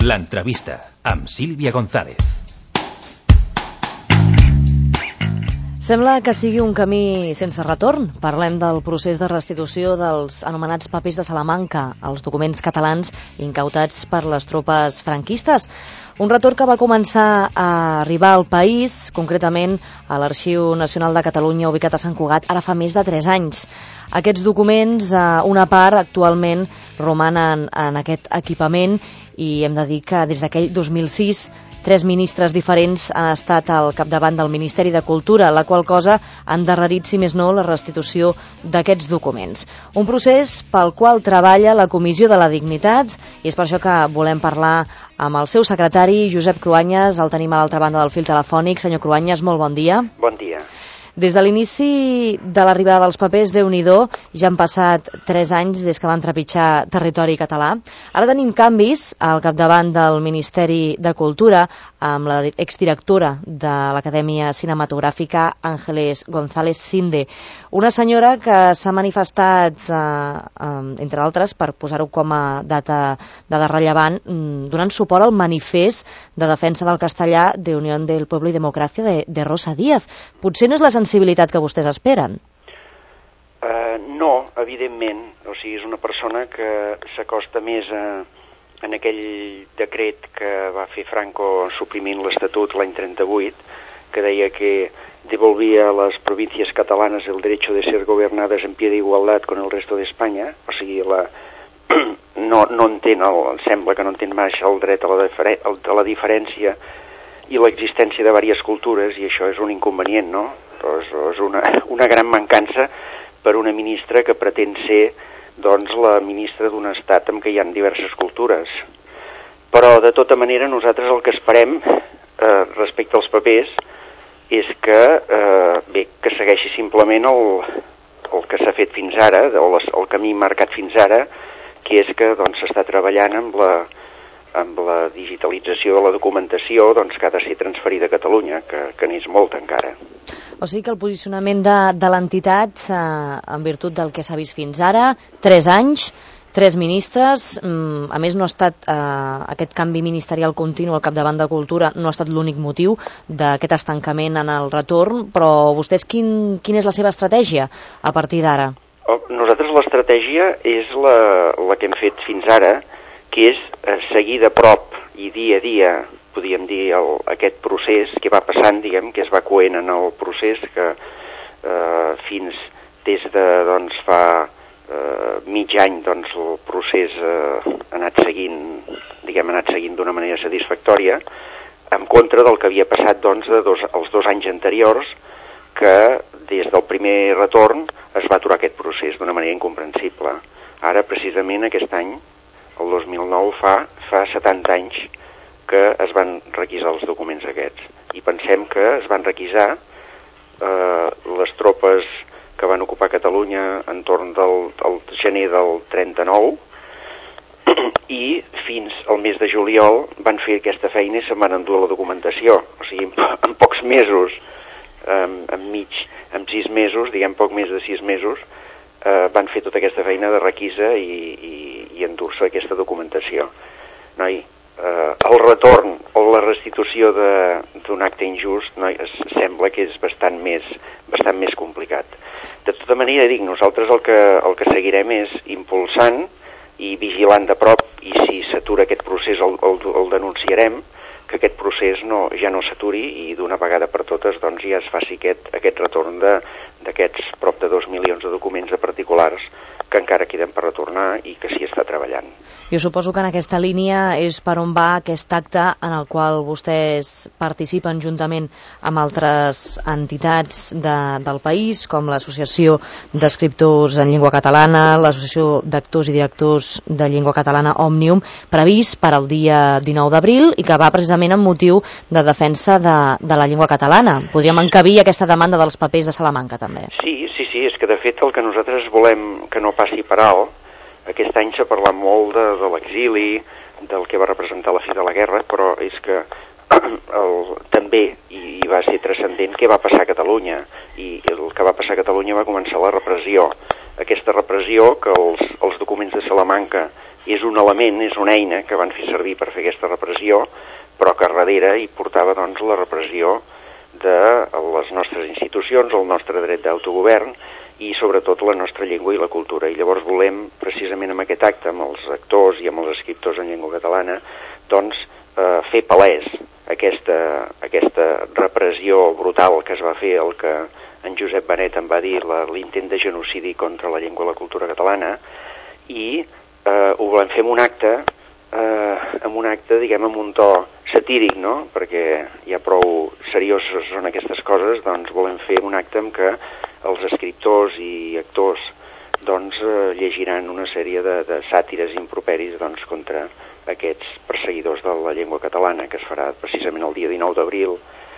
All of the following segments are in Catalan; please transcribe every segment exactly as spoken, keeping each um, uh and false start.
L'entrevista amb Sílvia González. Sembla que sigui un camí sense retorn. Parlem del procés de restitució dels anomenats papers de Salamanca, els documents catalans incautats per les tropes franquistes. Un retorn que va començar a arribar al país, concretament a l'Arxiu Nacional de Catalunya ubicat a Sant Cugat, ara fa més de tres anys. Aquests documents, una part, actualment romanen en aquest equipament i hem de dir que des d'aquell dos mil sis tres ministres diferents han estat al capdavant del Ministeri de Cultura, la qual cosa ha endarrerit, si més no, la restitució d'aquests documents. Un procés pel qual treballa la Comissió de la Dignitat i és per això que volem parlar amb el seu secretari, Josep Cruanyes. El tenim a l'altra banda del fil telefònic. Senyor Cruanyes, molt bon dia. Bon dia. Des de l'inici de l'arribada dels papers, Déu-n'hi-do, ja han passat tres anys des que van trepitjar territori català. Ara tenim canvis al capdavant del Ministeri de Cultura amb la exdirectora de l'Acadèmia Cinematogràfica, Ángeles González Sinde. Una senyora que s'ha manifestat, eh, eh, entre altres, per posar-ho com a data, data rellevant, donant suport al manifest de defensa del castellà de Unión del Pueblo y Democracia de, de Rosa Díaz. Potser no és la sensibilitat que vostès esperen? Uh, no, evidentment. O sigui, és una persona que s'acosta més a, en aquell decret que va fer Franco suprimint l'Estatut l'any trenta-vuit, que deia que devolvía a las provincias catalanas el derecho de ser gobernadas en pie de igualdad con el resto de España. O sigui, la, no, no entén, el, sembla que no entén mai el dret a la, difere, a la diferència i l'existència de diverses cultures, i això és un inconvenient, no? És, és una, una gran mancança per una ministra que pretén ser, doncs, la ministra d'un estat en què hi ha diverses cultures. Però, de tota manera, nosaltres el que esperem, eh, respecte als papers, és que, eh, bé, que segueixi simplement el, el que s'ha fet fins ara, el, el camí marcat fins ara, que és que, doncs, s'està treballant amb la amb la digitalització de la documentació, doncs, que ha de ser transferida a Catalunya, que, que n'és molt encara. O sigui que el posicionament de, de l'entitat, eh, en virtut del que s'ha vist fins ara, tres anys, tres ministres, mm, a més no ha estat eh, aquest canvi ministerial continu al capdavant de Cultura, no ha estat l'únic motiu d'aquest estancament en el retorn, però vostès quin, quina és la seva estratègia a partir d'ara? Nosaltres l'estratègia és la, la que hem fet fins ara, que és seguir de prop i dia a dia, podríem dir, el, aquest procés que va passant, diguem, que es va coent en el procés, que eh, fins des de, doncs, fa eh, mig any, doncs, el procés eh, ha anat seguint, diguem, ha anat seguint d'una manera satisfactòria, en contra del que havia passat, doncs, de dos, els dos anys anteriors, que des del primer retorn es va aturar aquest procés d'una manera incomprensible. Ara, precisament, aquest any, el dos mil nou, fa, fa setanta anys que es van requisar els documents aquests. I pensem que es van requisar eh, les tropes que van ocupar Catalunya entorn del, del gener del trenta-nou i fins al mes de juliol van fer aquesta feina i se'n van endur la documentació. O sigui, en, en pocs mesos, en, en mig, en sis mesos, diguem poc més de sis mesos, Eh, van fer tota aquesta feina de requisa i, i, i endur-se aquesta documentació. Noi, eh, el retorn o la restitució d'un acte injust, noi, es, sembla que és bastant més, bastant més complicat. De tota manera, dic, nosaltres el que, el que seguirem és impulsant i vigilant de prop, i si s'atura aquest procés el, el, el denunciarem, que aquest procés no, ja no s'aturi i d'una vegada per totes, doncs, ja es faci aquest, aquest retorn de d'aquests prop de dos milions de documents de particulars que encara queden per retornar i que s'hi està treballant. Jo suposo que en aquesta línia és per on va aquest acte en el qual vostès participen juntament amb altres entitats de, del país, com l'Associació d'Escriptors en Llengua Catalana, l'Associació d'Actors i Directors de Llengua Catalana Òmnium, previst per al dia dinou d'abril i que va precisament amb motiu de defensa de, de la llengua catalana. Podríem encabir aquesta demanda dels papers de Salamanca, també. Sí, sí, sí, és que de fet el que nosaltres volem que no passi per alt, aquest any s'ha parlat molt de, de l'exili, del que va representar la fi de la guerra, però és que el, també, i, i va ser transcendent, què va passar a Catalunya, i el que va passar a Catalunya va començar la repressió. Aquesta repressió que els, els documents de Salamanca és un element, és una eina que van fer servir per fer aquesta repressió, però que darrere hi portava doncs la repressió de les nostres institucions, el nostre dret d'autogovern i sobretot la nostra llengua i la cultura. I llavors volem, precisament amb aquest acte, amb els actors i amb els escriptors en llengua catalana, doncs eh, fer palès aquesta, aquesta repressió brutal que es va fer, el que en Josep Benet en va dir, l'intent de genocidi contra la llengua i la cultura catalana, i eh, ho volem fer amb un acte, eh, amb un acte, diguem, amb un to satíric, no?, perquè ja prou serioses són aquestes coses, doncs volem fer un acte en què els escriptors i actors doncs eh, llegiran una sèrie de, de sàtires improperis doncs contra aquests perseguidors de la llengua catalana, que es farà precisament el dia dinou d'abril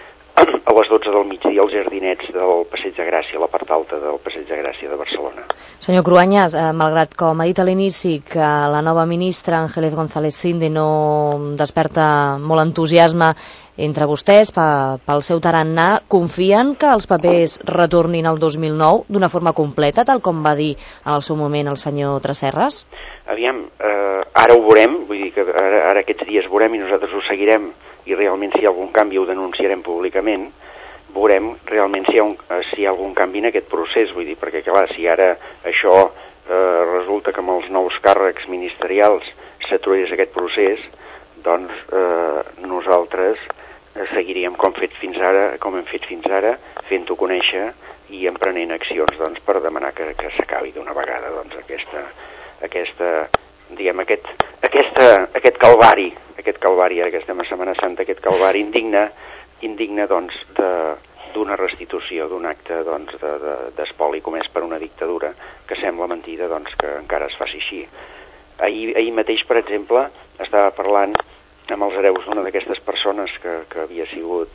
a les dotze del migdia als jardinets del Passeig de Gràcia, a la part alta del Passeig de Gràcia de Barcelona. Senyor Cruanyes, eh, malgrat, com ha dit a l'inici, que la nova ministra Ángeles González Sinde no desperta molt entusiasme entre vostès pel seu tarannà, confien que els papers retornin el dos mil nou d'una forma completa, tal com va dir en el seu moment el senyor Tresserras? Aviam, eh, ara ho veurem, vull dir que ara, ara aquests dies veurem i nosaltres ho seguirem, i realment si hi ha algun canvi ho denunciarem públicament, veurem realment si hi ha, un, si hi ha algun canvi en aquest procés, vull dir, perquè clar, si ara això eh, resulta que amb els nous càrrecs ministerials s'aturés aquest procés, doncs eh, nosaltres seguiríem com, fet fins ara, com hem fet fins ara, fent-ho conèixer i emprenent accions doncs, per demanar que, que s'acabi d'una vegada doncs, aquesta, aquesta, diguem, aquest, aquesta, aquest calvari, aquest calvari, ara que estem a Setmana Santa, aquest calvari indigne, indigne doncs, d'una restitució, d'un acte doncs, d'espoli de, de, comès per una dictadura que sembla mentida doncs, que encara es faci així. Ahir, ahir mateix, per exemple, estava parlant amb els hereus d'una d'aquestes persones que, que havia sigut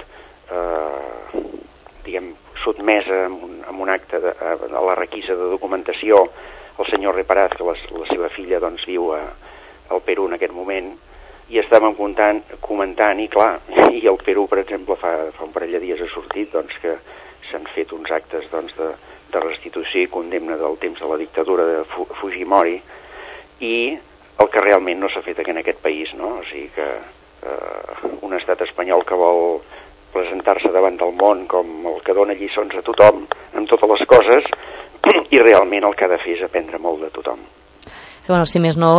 eh, diguem, sotmesa amb un, amb un acte de, a, a la requisa de documentació, el senyor Reparaz, que la, la seva filla doncs, viu a, al Perú en aquest moment, i estàvem comentant, comentant i clar, i el Perú, per exemple, fa, fa un parell de dies ha sortit doncs, que s'han fet uns actes doncs, de, de restitució i condemna del temps de la dictadura de Fujimori, i el que realment no s'ha fet aquí en aquest país, no? O sigui que eh, un estat espanyol que vol presentar-se davant del món com el que dona lliçons a tothom en totes les coses, i realment el que ha de fer és aprendre molt de tothom. Bueno, si més no,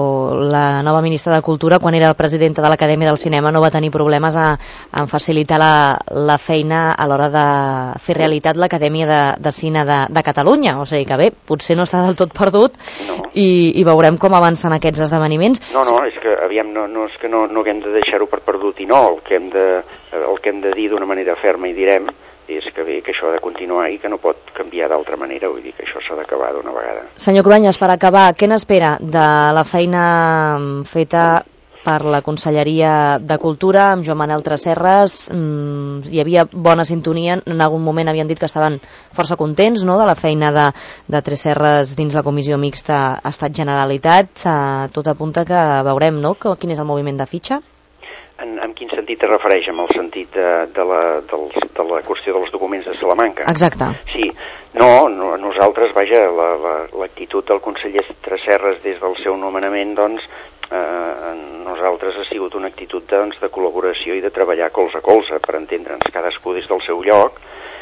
la nova ministra de Cultura, quan era presidenta de l'Acadèmia del Cinema, no va tenir problemes a, a facilitar la, la feina a l'hora de fer realitat l'Acadèmia de, de Cine de, de Catalunya. O sigui que bé, potser no està del tot perdut no. i, i veurem com avancen aquests esdeveniments. No, no, és que, aviam, no, no, és que no, no hem de deixar-ho per perdut i no, el que hem de, el que hem de dir d'una manera ferma i direm és que bé, que això ha de continuar i que no pot canviar d'altra manera, vull dir que això s'ha d'acabar d'una vegada. Senyor Cruanyes, per acabar, què n'espera de la feina feta per la Conselleria de Cultura amb Joan Manel Tresserras? Mm, hi havia bona sintonia, en algun moment havien dit que estaven força contents, no?, de la feina de, de Tresserras dins la Comissió Mixta Estat-Generalitat. Eh, tot apunta que veurem, no?, que, quin és el moviment de fitxa? En, en quin sentit es refereix? En el sentit de, de, la, dels, de la qüestió dels documents de Salamanca? Exacte. Sí. No, no nosaltres, vaja, l'actitud la, la, del conseller Tresserras des del seu nomenament, doncs, eh, nosaltres ha sigut una actitud doncs, de col·laboració i de treballar colze a colze, per entendre'ns, cadascú des del seu lloc,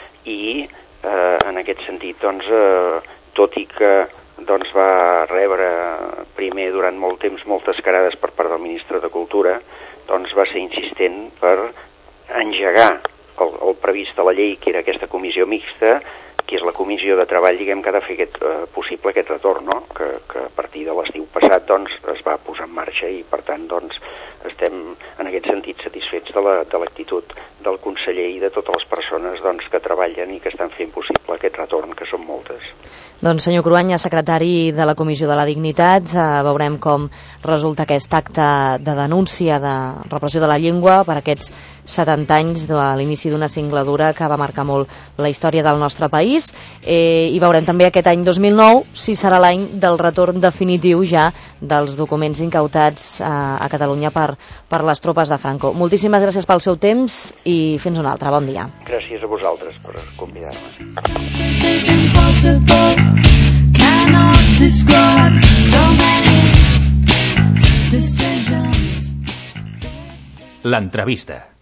i eh, en aquest sentit, doncs, eh, tot i que doncs, va rebre primer durant molt temps moltes carades per part del ministre de Cultura, doncs va ser insistent per engegar el, el previst de la llei, que era aquesta comissió mixta, que és la comissió de treball, diguem, que ha de fer aquest, eh, possible aquest retorn, no?, que, que a partir de l'estiu passat doncs, es va posar en marxa i, per tant, doncs, estem en aquest sentit satisfets de l'actitud la, del conseller i de totes les persones doncs, que treballen i que estan fent possible aquest retorn, que són moltes. Doncs, senyor Cruanyes, secretari de la Comissió de la Dignitat, eh, veurem com resulta aquest acte de denúncia de repressió de la llengua per aquests setanta anys de l'inici d'una singladura que va marcar molt la història del nostre país, eh, i veurem també aquest any dos mil nou si serà l'any del retorn definitiu ja dels documents incautats eh, a Catalunya per, per les tropes de Franco. Moltíssimes gràcies pel seu temps i fins un altre. Bon dia. Gràcies a vosaltres per convidar-me. Cannot describe so many L'entrevista.